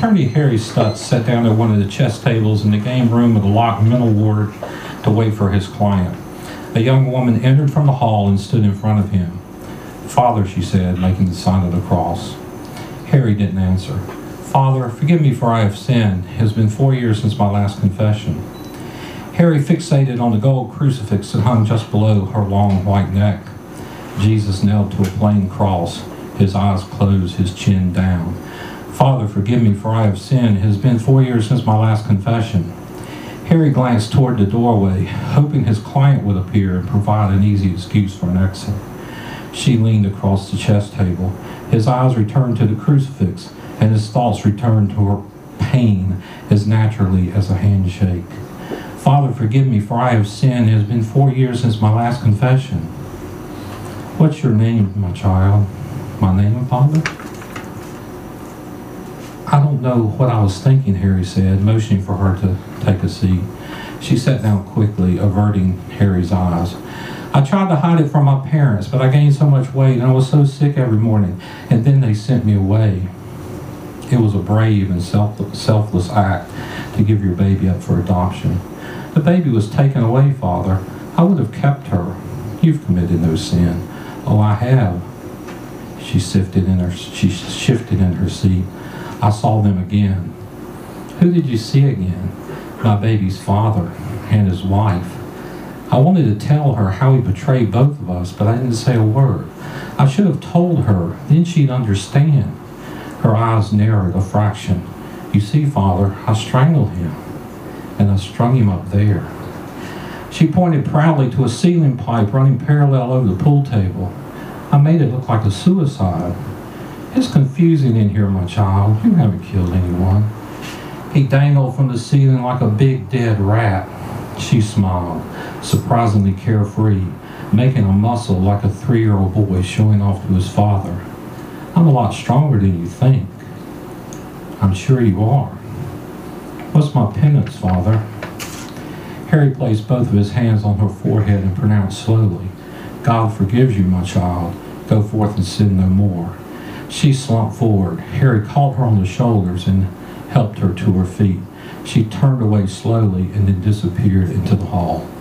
Attorney Harry Stutz sat down at one of the chess tables in the game room of the locked mental ward to wait for his client. A young woman entered from the hall and stood in front of him. "Father," she said, making the sign of the cross. Harry didn't answer. "Father, forgive me for I have sinned. It has been 4 years since my last confession." Harry fixated on the gold crucifix that hung just below her long white neck. Jesus nailed to a plain cross, his eyes closed, his chin down. "Father, forgive me for I have sinned. It has been 4 years since my last confession." Harry glanced toward the doorway, hoping his client would appear and provide an easy excuse for an exit. She leaned across the chess table. His eyes returned to the crucifix, and his thoughts returned to her pain as naturally as a handshake. "Father, forgive me, for I have sinned. It has been 4 years since my last confession." "What's your name, my child?" "My name, Father?" "I don't know what I was thinking," Harry said, motioning for her to take a seat. She sat down quickly, averting Harry's eyes. "I tried to hide it from my parents, but I gained so much weight and I was so sick every morning, and then they sent me away." "It was a brave and selfless act to give your baby up for adoption." "The baby was taken away, Father. I would have kept her." "You've committed no sin." "Oh, I have." She shifted in her seat. "I saw them again." "Who did you see again?" "My baby's father and his wife." I wanted to tell her how he betrayed both of us, but I didn't say a word. I should have told her, then she'd understand. Her eyes narrowed a fraction. "You see, Father, I strangled him, and I strung him up there." She pointed proudly to a ceiling pipe running parallel over the pool table. "I made it look like a suicide." "It's confusing in here, my child. You haven't killed anyone." He dangled from the ceiling like a big dead rat. She smiled, surprisingly carefree, making a muscle like a 3-year-old boy showing off to his father. "I'm a lot stronger than you think." "I'm sure you are." "What's my penance, Father?" Harry placed both of his hands on her forehead and pronounced slowly, "God forgives you, my child. Go forth and sin no more." She slumped forward. Harry caught her on the shoulders and helped her to her feet. She turned away slowly and then disappeared into the hall.